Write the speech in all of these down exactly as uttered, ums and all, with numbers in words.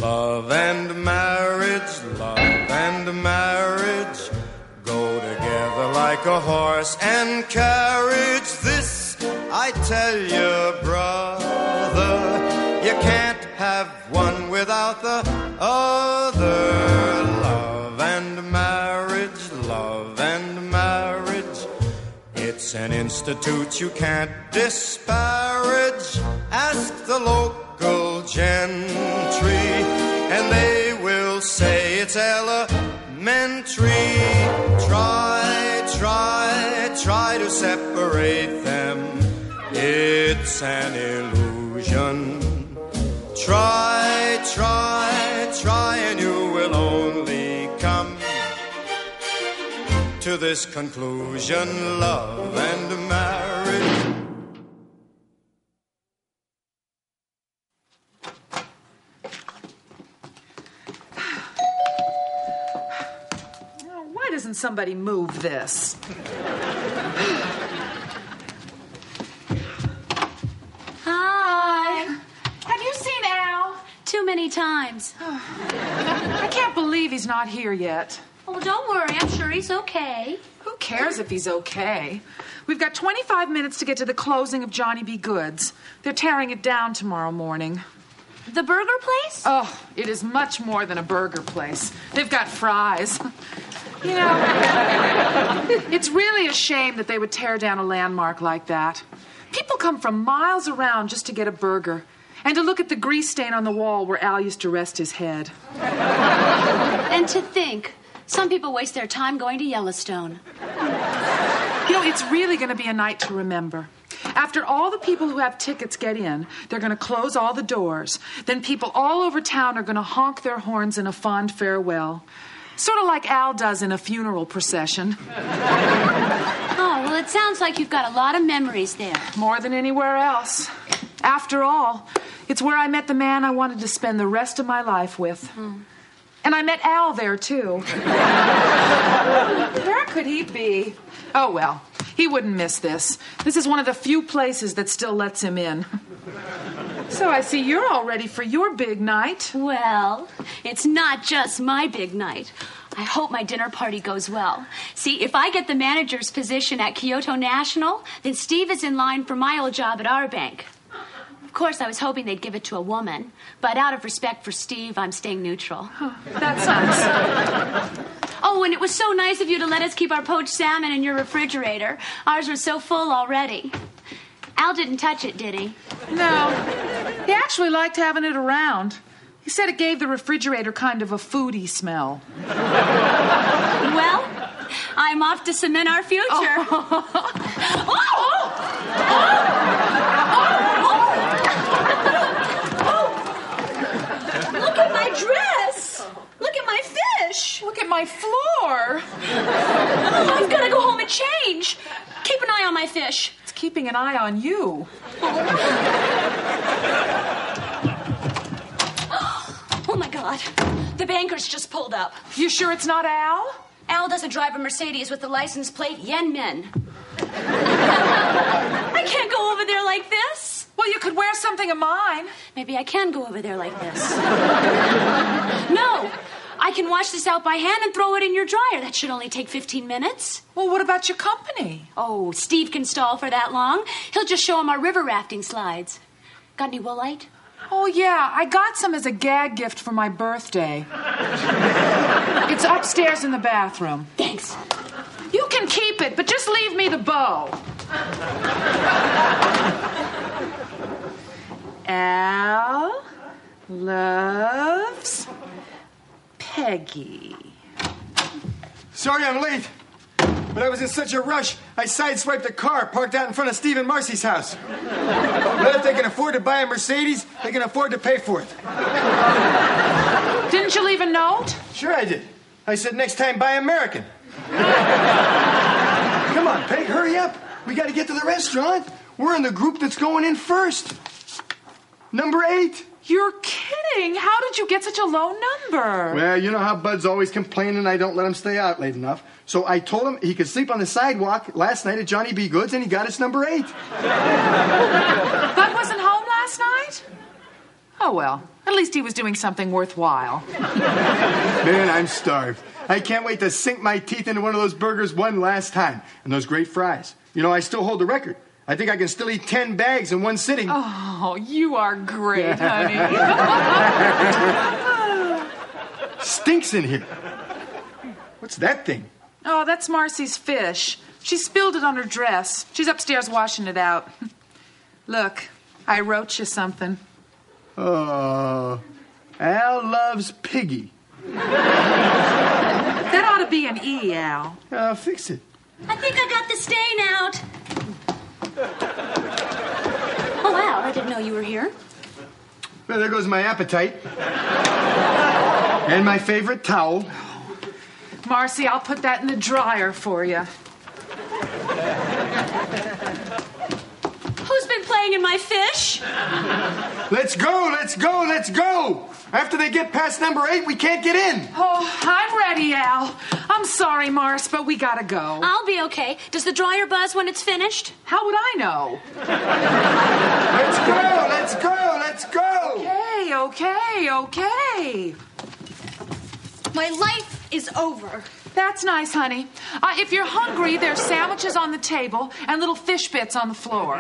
Love and marriage, love and marriage go together like a horse and carriage. This I tell you, brother, you can't have one without the other. Love and marriage, love and marriage, it's an institute you can't disparage. Ask the local gentry, and they will say it's elementary. Try, try, try to separate them. It's an illusion. Try, try, try, and you will only come to this conclusion. Love and marriage. Why doesn't somebody move this? Hi. Have you seen Al? Too many times. I can't believe he's not here yet. Oh, don't worry. I'm sure he's okay. Who cares if he's okay? We've got twenty-five minutes to get to the closing of Johnny B. Goods. They're tearing it down tomorrow morning. The burger place? Oh, it is much more than a burger place. They've got fries. You know, it's really a shame that they would tear down a landmark like that. People come from miles around just to get a burger and to look at the grease stain on the wall where Al used to rest his head. And to think, some people waste their time going to Yellowstone. You know, it's really going to be a night to remember. After all the people who have tickets get in, they're going to close all the doors. Then people all over town are going to honk their horns in a fond farewell. Sort of like Al does in a funeral procession. Oh, well, it sounds like you've got a lot of memories there. More than anywhere else. After all, it's where I met the man I wanted to spend the rest of my life with. Hmm. And I met Al there, too. Where could he be? Oh, well, he wouldn't miss this. This is one of the few places that still lets him in. So I see you're all ready for your big night. Well, it's not just my big night. I hope my dinner party goes well. See, if I get the manager's position at Kyoto National, then Steve is in line for my old job at our bank. Of course, I was hoping they'd give it to a woman, but out of respect for Steve, I'm staying neutral. Oh, that's nice. Oh, and it was so nice of you to let us keep our poached salmon in your refrigerator. Ours was so full already. Al didn't touch it, did he? No. He actually liked having it around. He said it gave the refrigerator kind of a foodie smell. Well, I'm off to cement our future. Oh! Oh! Oh! Look at my dress! Look at my fish! Look at my floor! Oh, I've got to go home and change. Keep an eye on my fish. It's keeping an eye on you. Oh, my God. The banker's just pulled up. You sure it's not Al? Al doesn't drive a Mercedes with the license plate Yen Min. I can't go over there like this. Well, you could wear something of mine. Maybe I can go over there like this. No, I can wash this out by hand and throw it in your dryer. That should only take fifteen minutes. Well, what about your company? Oh, Steve can stall for that long. He'll just show him our river rafting slides. Got any woolite? Oh, yeah, I got some as a gag gift for my birthday. It's upstairs in the bathroom. Thanks. You can keep it, but just leave me the bow. Al loves Peggy. Sorry I'm late, but I was in such a rush, I sideswiped a car parked out in front of Steve and Marcy's house. But if they can afford to buy a Mercedes, they can afford to pay for it. Didn't you leave a note? Sure I did. I said next time buy American. Come on, Peg, hurry up. We got to get to the restaurant. We're in the group that's going in first. Number eight. You're kidding. How did you get such a low number? Well, you know how Bud's always complaining I don't let him stay out late enough. So I told him he could sleep on the sidewalk last night at Johnny B. Goods, and he got us number eight. Bud wasn't home last night? Oh, well, at least he was doing something worthwhile. Man, I'm starved. I can't wait to sink my teeth into one of those burgers one last time. And those great fries. You know, I still hold the record. I think I can still eat ten bags in one sitting. Oh, you are great, honey. Stinks in here. What's that thing? Oh, that's Marcy's fish. She spilled it on her dress. She's upstairs washing it out. Look, I wrote you something. Oh, Al loves Piggy. That ought to be an E, Al. Uh, fix it. I think I got the stain out. Oh, wow, I didn't know you were here. Well, there goes my appetite. And my favorite towel. Marcy, I'll put that in the dryer for you. Who's been playing in my fish? Let's go, let's go, let's go! After they get past number eight, we can't get in. Oh, I'm ready, Al. I'm sorry, Mars, but we gotta go. I'll be okay. Does the dryer buzz when it's finished? How would I know? Let's go, let's go, let's go! Okay, okay, okay. My life is over. That's nice, honey. Uh, if you're hungry, there's sandwiches on the table and little fish bits on the floor.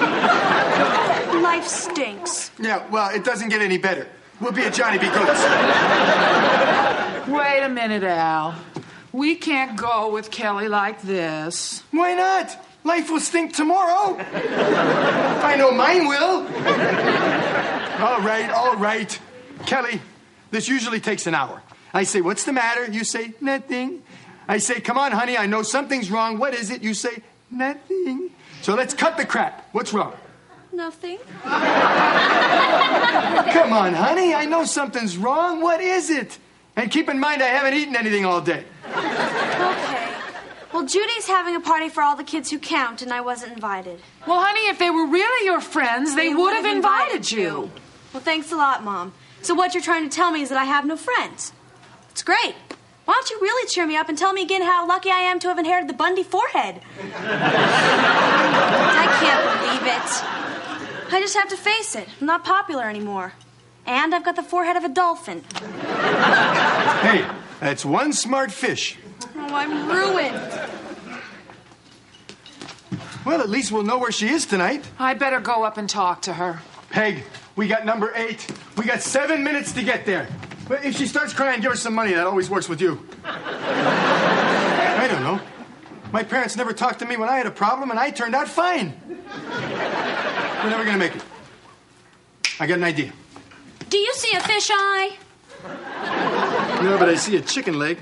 Life stinks. Yeah, well, it doesn't get any better. We'll be at Johnny B. Good's. Wait a minute, Al. We can't go with Kelly like this. Why not? Life will stink tomorrow. I know mine will. All right, all right. Kelly, this usually takes an hour. I say, what's the matter? You say, nothing. I say, come on, honey, I know something's wrong. What is it? You say, nothing. So let's cut the crap. What's wrong? Nothing. Come on, honey, I know something's wrong. What is it? And keep in mind, I haven't eaten anything all day. Okay. Well, Judy's having a party for all the kids who count, and I wasn't invited. Well, honey, if they were really your friends, they, They would have would've invited, invited you. you. Well, thanks a lot, Mom. So what you're trying to tell me is that I have no friends. It's great. Why don't you really cheer me up and tell me again how lucky I am to have inherited the Bundy forehead? I can't believe it. I just have to face it. I'm not popular anymore. And I've got the forehead of a dolphin. Hey, that's one smart fish. Oh, I'm ruined. Well, at least we'll know where she is tonight. I better go up and talk to her. Peg, we got number eight. We got seven minutes to get there. But if she starts crying, give her some money. That always works with you. I don't know. My parents never talked to me when I had a problem, and I turned out fine. We're never going to make it. I got an idea. Do you see a fish eye? No, but I see a chicken leg.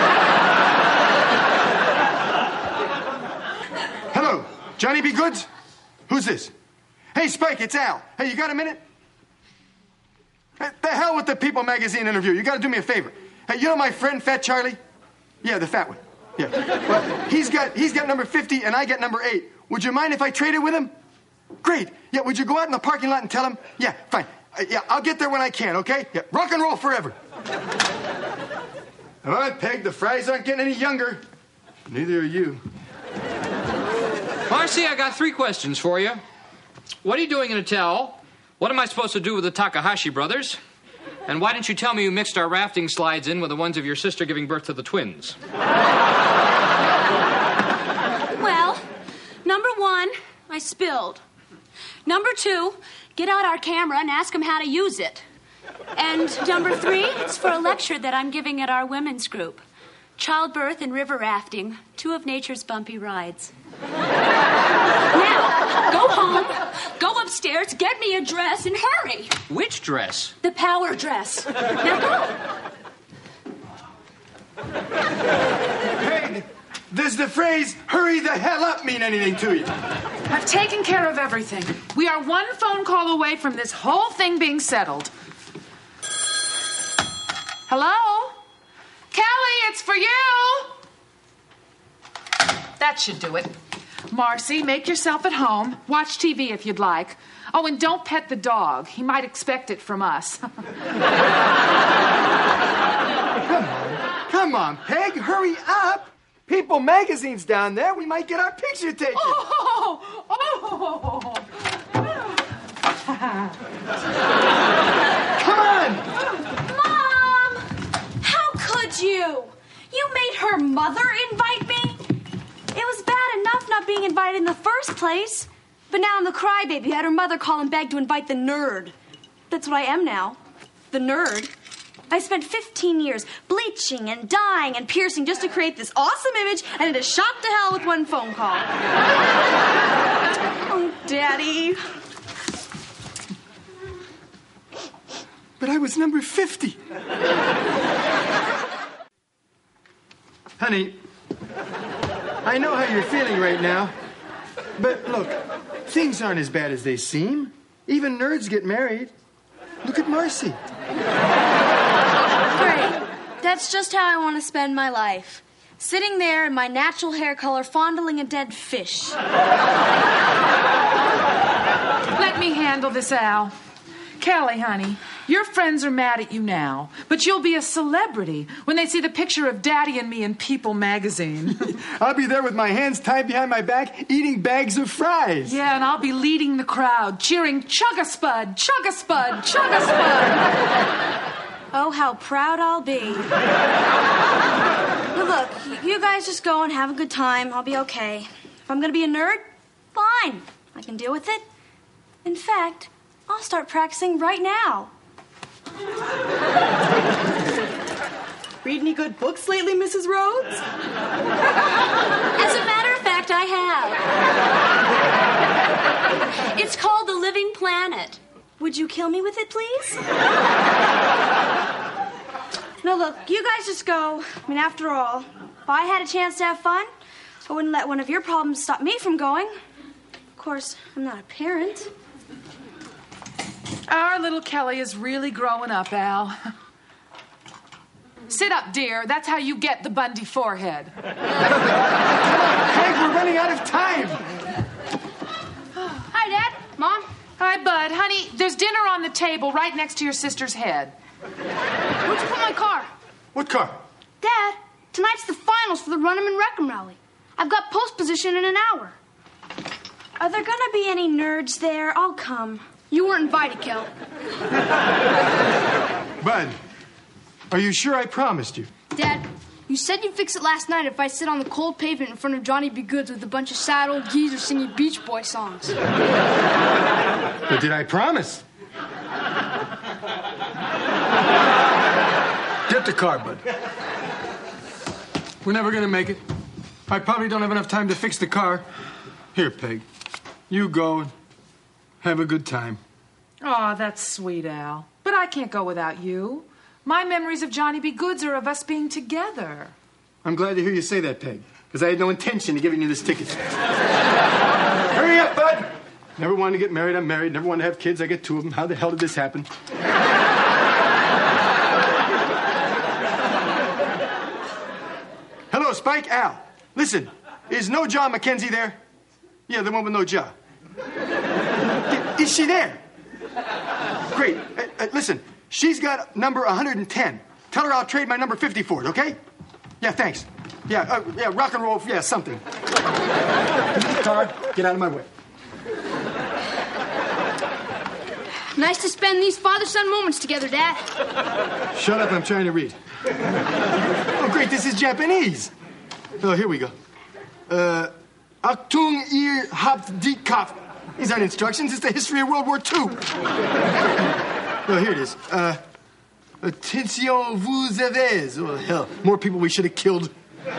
Hello, Johnny B. Goods? Who's this? Hey, Spike, it's Al. Hey, you got a minute? Hey, the hell with the People magazine interview. You got to do me a favor. Hey, you know my friend Fat Charlie? Yeah, the fat one. Yeah. Well, he's got he's got number fifty, and I got number eight. Would you mind if I traded with him? Great. Yeah, would you go out in the parking lot and tell him? Yeah, fine. Uh, yeah, I'll get there when I can, okay? Yeah, rock and roll forever. All right, Peg, the fries aren't getting any younger. Neither are you. Marcy, I got three questions for you. What are you doing in a towel? What am I supposed to do with the Takahashi brothers? And why didn't you tell me you mixed our rafting slides in with the ones of your sister giving birth to the twins? Well, number one, I spilled. Number two, get out our camera and ask them how to use it. And number three, it's for a lecture that I'm giving at our women's group. Childbirth and river rafting, two of nature's bumpy rides. Now, go home, go upstairs, get me a dress, and hurry. Which dress? The power dress. Now go. Peg, does the phrase, hurry the hell up, mean anything to you? I've taken care of everything. We are one phone call away from this whole thing being settled. Hello? Kelly, it's for you. That should do it. Marcy, make yourself at home. Watch T V if you'd like. Oh, and don't pet the dog. He might expect it from us. Come on. Come on, Peg, hurry up. People magazine's down there. We might get our picture taken. Oh! Oh! place. But now I'm the crybaby who had her mother call and beg to invite the nerd. That's what I am now. The nerd. I spent fifteen years bleaching and dyeing and piercing just to create this awesome image, and it is shot to hell with one phone call. Oh, Daddy. But I was number fifty. Honey, I know how you're feeling right now. But look, things aren't as bad as they seem. Even nerds get married. Look at Marcy. Great. That's just how I want to spend my life. Sitting there in my natural hair color, fondling a dead fish. Let me handle this, Al. Kelly, honey, your friends are mad at you now, but you'll be a celebrity when they see the picture of Daddy and me in People magazine. I'll be there with my hands tied behind my back, eating bags of fries. Yeah, and I'll be leading the crowd, cheering, Chug-a-Spud, Chug-a-Spud, Chug-a-Spud. Oh, how proud I'll be. But look, you guys just go and have a good time. I'll be okay. If I'm going to be a nerd, fine. I can deal with it. In fact, I'll start practicing right now. Read any good books lately, Missus Rhodes? As a matter of fact, I have. It's called The Living Planet. Would you kill me with it, please? No, look, you guys just go. I mean, after all, if I had a chance to have fun, I wouldn't let one of your problems stop me from going. Of course, I'm not a parent. Our little Kelly is really growing up, Al. Sit up, dear. That's how you get the Bundy forehead. Peg, we're running out of time. Hi, Dad. Mom. Hi, Bud. Honey, there's dinner on the table right next to your sister's head. Where'd you put my car? What car? Dad, tonight's the finals for the Run 'em and Wreck 'em rally. I've got post position in an hour. Are there gonna be any nerds there? I'll come. You weren't invited, Kel. Bud, are you sure I promised you? Dad, you said you'd fix it last night if I sit on the cold pavement in front of Johnny B. Goods with a bunch of sad old geezers singing Beach Boy songs. But did I promise? Get the car, Bud. We're never gonna make it. I probably don't have enough time to fix the car. Here, Peg. You go and have a good time. Oh, that's sweet, Al. But I can't go without you. My memories of Johnny B. Goods are of us being together. I'm glad to hear you say that, Peg, because I had no intention of giving you this ticket. Hurry up, Bud! Never wanted to get married, I'm married. Never wanted to have kids, I get two of them. How the hell did this happen? Hello, Spike, Al. Listen, is no Jaw McKenzie there? Yeah, the one with no jaw. Is she there? Great. Uh, uh, listen, she's got number one hundred ten. Tell her I'll trade my number fifty for it, okay? Yeah, thanks. Yeah, uh, yeah, rock and roll, yeah, something. Car, get out of my way. Nice to spend these father-son moments together, Dad. Shut up, I'm trying to read. Oh, great, this is Japanese. Oh, here we go. Uh, Achtung, ihr habt die Kopf. These aren't instructions, it's the history of World War Two. Oh, here it is. Uh, attention, vous avez. Oh, hell, more people we should have killed.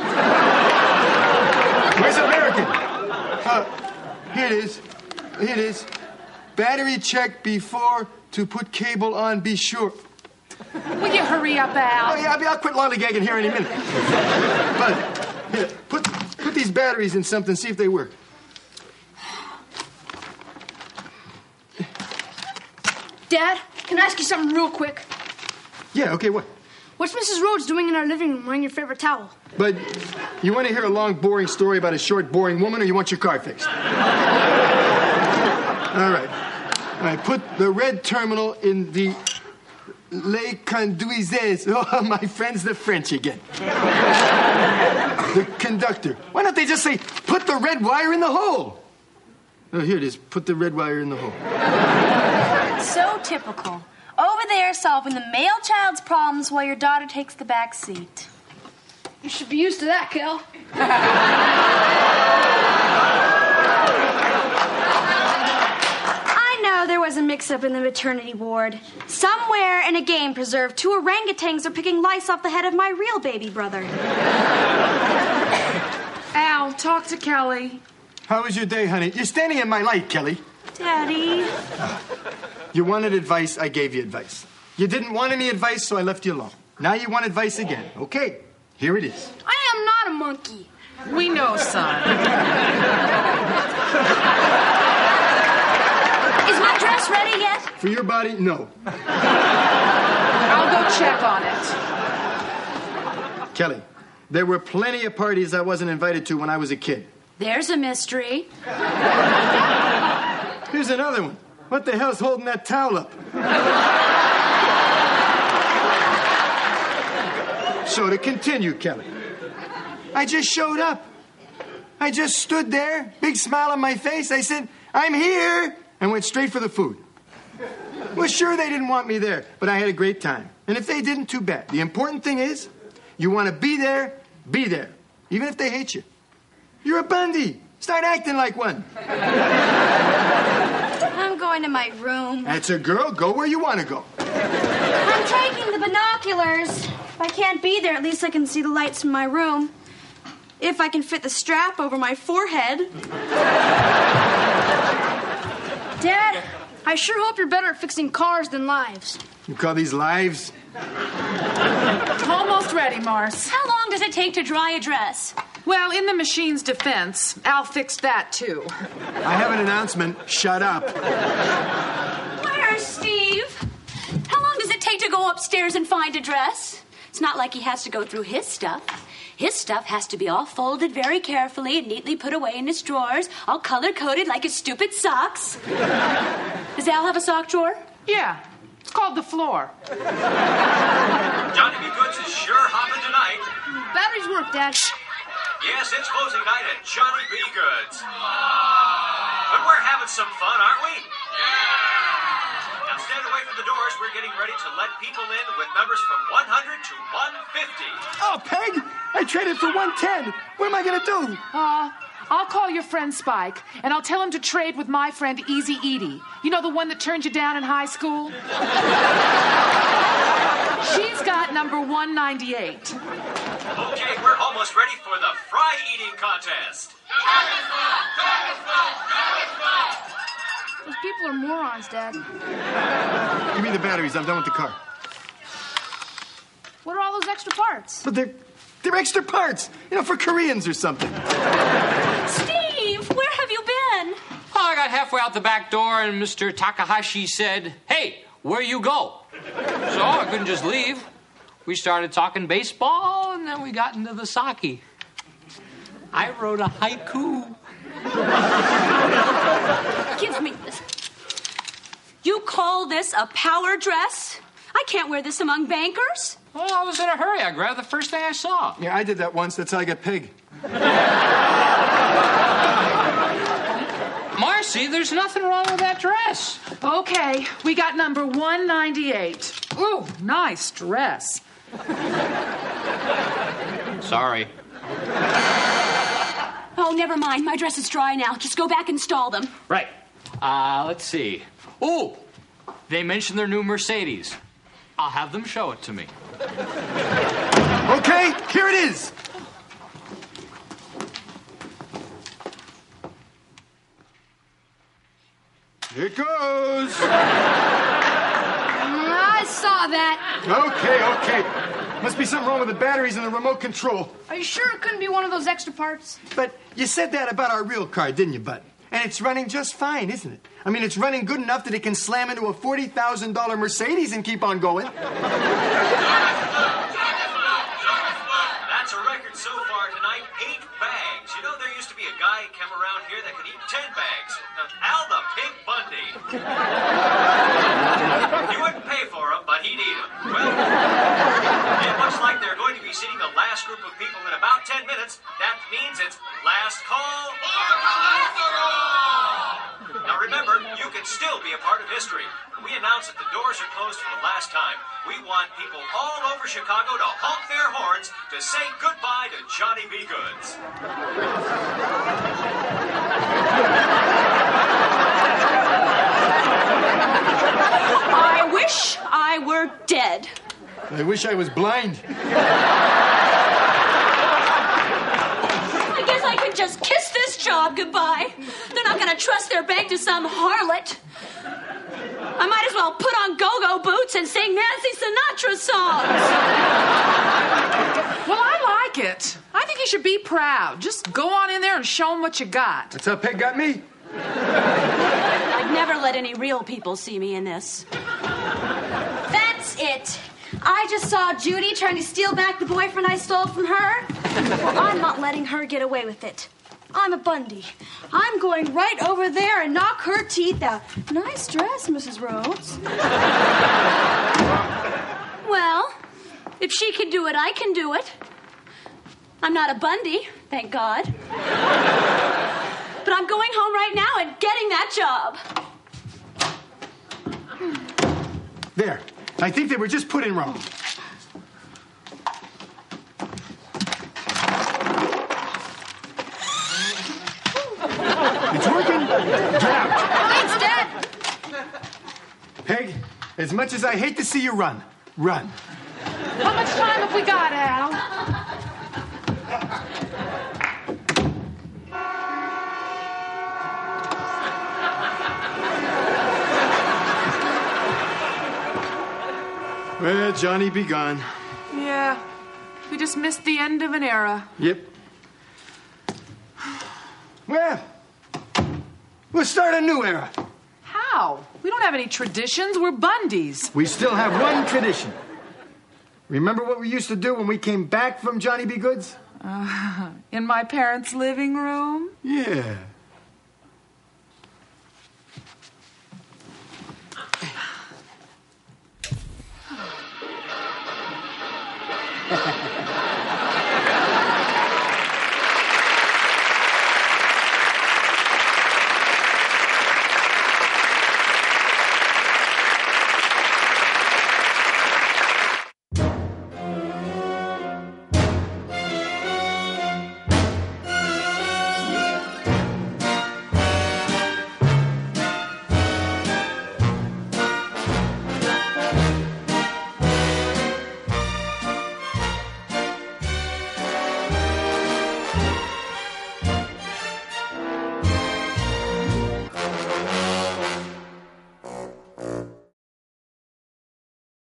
Where's American? Uh, here it is. Here it is. Battery check before to put cable on, be sure. Will you hurry up, Al? Oh, yeah, I'll, be, I'll quit lollygagging here any minute. But, here, put, put these batteries in something, see if they work. Dad, can I ask you something real quick? Yeah, okay, what? What's Missus Rhodes doing in our living room wearing your favorite towel? But you want to hear a long, boring story about a short, boring woman, or you want your car fixed? All right. All right, put the red terminal in the Les Conduisez. Oh, my friends, the French again. The conductor. Why don't they just say, put the red wire in the hole? Oh, here it is. Put the red wire in the hole. So typical. Over there solving the male child's problems while your daughter takes the back seat. You should be used to that, Kel. Oh, there was a mix-up in the maternity ward. Somewhere in a game preserve, two orangutans are picking lice off the head of my real baby brother. Al, talk to Kelly. How was your day, honey? You're standing in my light, Kelly. Daddy. You wanted advice, I gave you advice. You didn't want any advice, so I left you alone. Now you want advice again. Okay, here it is. I am not a monkey. We know, son. Is my dress ready yet? For your body, no. I'll go check on it. Kelly, there were plenty of parties I wasn't invited to when I was a kid. There's a mystery. Here's another one. What the hell's holding that towel up? So to continue, Kelly, I just showed up. I just stood there, big smile on my face. I said, I'm here, and went straight for the food. Well, sure, they didn't want me there, but I had a great time. And if they didn't, too bad. The important thing is, you want to be there, be there, even if they hate you. You're a Bundy. Start acting like one. I'm going to my room. That's a girl. Go where you want to go. I'm taking the binoculars. If I can't be there, at least I can see the lights from my room. If I can fit the strap over my forehead. Dad, I sure hope you're better at fixing cars than lives. You call these lives? Almost ready, Mars. How long does it take to dry a dress? Well, in the machine's defense, Al fixed that, too. I have an announcement. Shut up. Where's Steve? How long does it take to go upstairs and find a dress? It's not like he has to go through his stuff. His stuff has to be all folded very carefully and neatly put away in his drawers, all color-coded like his stupid socks. Does Al have a sock drawer? Yeah, it's called the floor. Johnny B. Goods is sure hopping tonight. Batteries work, Dad. Yes, it's closing night at Johnny B. Goods. But we're having some fun, aren't we? Yeah! Now stand away from the doors. We're getting ready to let people in with numbers from one hundred to one fifty. Oh, Peg! I traded for one ten. What am I going to do? Uh, I'll call your friend Spike, and I'll tell him to trade with my friend Easy Edie. You know, the one that turned you down in high school? She's got number one ninety-eight. Okay, we're almost ready for the fry eating contest. Those people are morons, Dad. Give me the batteries. I'm done with the car. What are all those extra parts? But they're, they're extra parts. You know, for Koreans or something. Steve, where have you been? Oh, I got halfway out the back door, and Mister Takahashi said, hey, where you go? So I couldn't just leave. We started talking baseball, and then we got into the sake. I wrote a haiku. Give me this. You call this a power dress? I can't wear this among bankers. Well, I was in a hurry. I grabbed the first thing I saw. Yeah, I did that once. That's how I got Peg. Marcy, there's nothing wrong with that dress. Okay, we got number one ninety-eight. Ooh, nice dress. Sorry. Oh, never mind. My dress is dry now. Just go back and install them. Right. Uh, let's see. Ooh, they mentioned their new Mercedes. I'll have them show it to me. Okay, here it is. Here it goes. I saw that. Okay, okay. Must be something wrong with the batteries and the remote control. Are you sure it couldn't be one of those extra parts? But you said that about our real car, didn't you, Bud? And it's running just fine, isn't it? I mean, it's running good enough that it can slam into a forty thousand dollars Mercedes and keep on going. That's a record so far tonight. Eight bags. You know, there used to be a guy who came around here that could eat ten bags. Uh, Al the Pig Bundy. You wouldn't pay for him, but he'd eat them. Well, it looks like they're going to be seating the last group of people in about ten minutes. That means it's last call for cholesterol. Now remember, you can still be a part of history. We announce that the doors are closed for the last time. We want people all over Chicago to honk their horns to say goodbye to Johnny B. Goods. I wish I were dead. I wish I was blind. I guess I can just kiss this job goodbye. They're not going to trust their bank to some harlot. I might as well put on go-go boots and sing Nancy Sinatra songs. Well, I like it. I think you should be proud. Just go on in there and show them what you got. That's how Peg got me. I'd never let any real people see me in this. That's it. I just saw Judy trying to steal back the boyfriend I stole from her. Well, I'm not letting her get away with it. I'm a Bundy. I'm going right over there and knock her teeth out. Nice dress, Missus Rhodes. Well, if she can do it, I can do it. I'm not a Bundy, thank God. But I'm going home right now and getting that job. There. I think they were just put in wrong. It's working. Get out. It's dead. Peg, as much as I hate to see you run, run. How much time have we got, Al? Well, Johnny be gone. Yeah, we just missed the end of an era. Yep. Well, we'll start a new era. How? We don't have any traditions. We're Bundys. We still have one tradition. Remember what we used to do when we came back from Johnny B. Good's? Uh, in my parents' living room? Yeah.